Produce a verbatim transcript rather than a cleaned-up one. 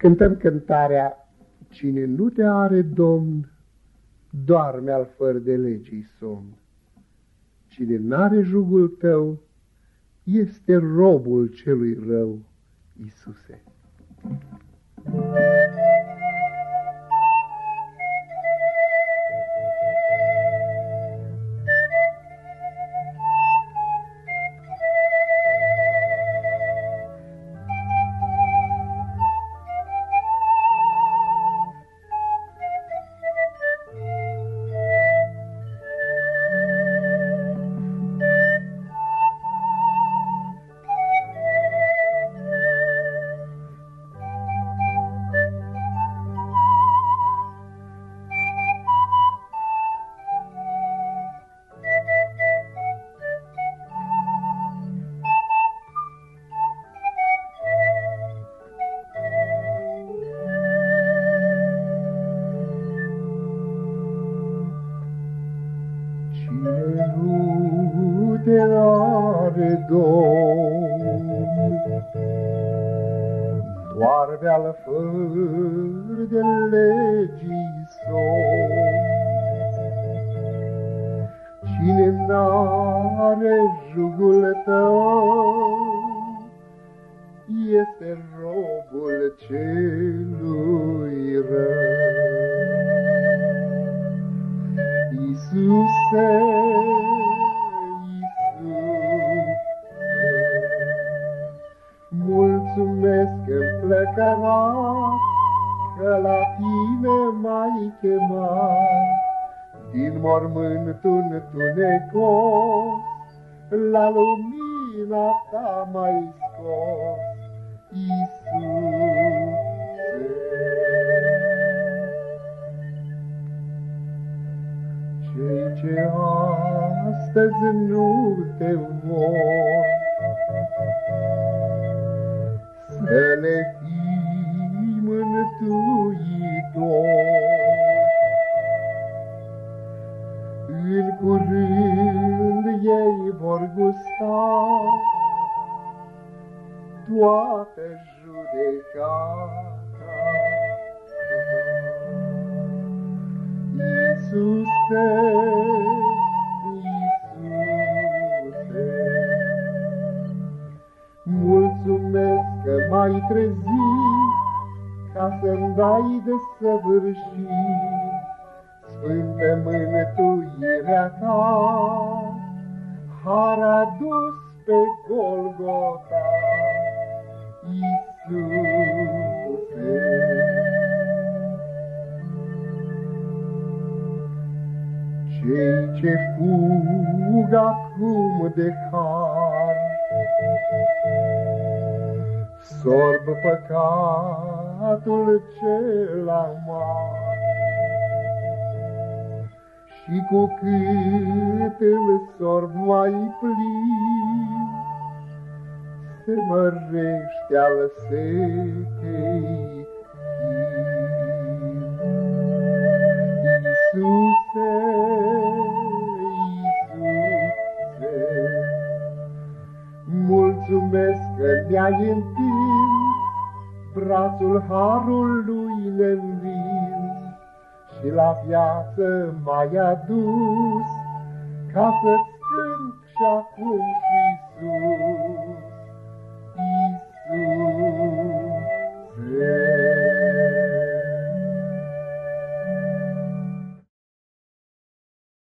Cântăm cântarea: cine nu te are, Domn, doarme al făr de legii somn. Cine n-are jugul tău, este robul celui rău, Iisuse. Cine nu te are, Domn, doarme al făr de legii somn. Cine n-are jugul tău, este robul celui rău. Iisuse, Iisuse, mulțumesc-mi plecarat că la tine m-ai chemat. Din mormântul întunecos, la lumina ta m-ai scos, Iisuse. Cei ce astăzi nu te vor, să le fii mântuitor. În curând ei vor gusta toată judecata. Iisuse, Iisuse, mulțumesc că m-ai trezit ca să-mi dai desăvârșit. Sfântă mântuirea ta, har adus pe Golgota, Iisuse. Cei ce fug acum de har, sorb păcatul cel amar. Și cu cât îl sorb mai plin, se mărește al secei chin. Iisuse, Iisuse, mulțumesc că mi-ai întins brațul harului neînvins și la viață m-ai adus, ca să-ți cânt și acum și sus, Iisus.